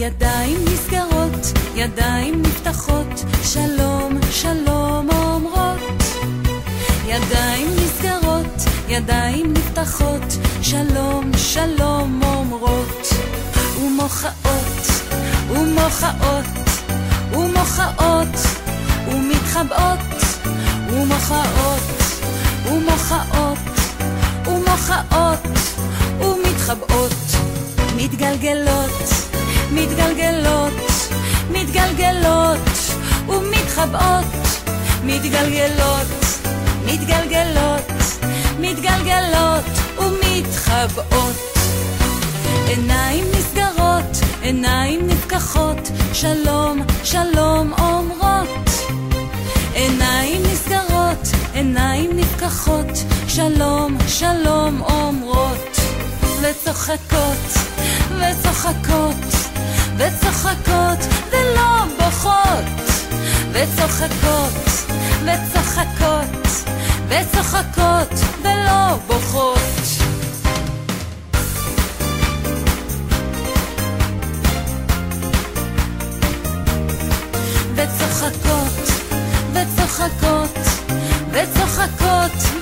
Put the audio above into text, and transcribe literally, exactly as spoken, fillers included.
ידיים נסגרות, ידיים נפתחות, שלום, שלום אומרות. ידיים נסגרות, ידיים נפתחות, שלום, שלום אומרות. ומוחאות, ומוחאות, ומוחאות, ומתחבאות, ומוחאות, ומוחאות, ומוחאות, ומתחבאות. מתגלגלות, מתגלגלות, מתגלגלות, ומתחבאות. מתגלגלות, מתגלגלות, מתגלגלות, ומתחבאות. עיניים נסגרות, עיניים נפקחות, שלום, שלום אומרות. עיניים נסגרות, עיניים נפקחות, שלום, שלום אומרות. וצוחקות, וצוחקות, וצוחקות, ולא בוכות. וצוחקות, וצוחקות, וצוחקות, ולא בוכות. וצוחקות, וצוחקות, וצוחקות,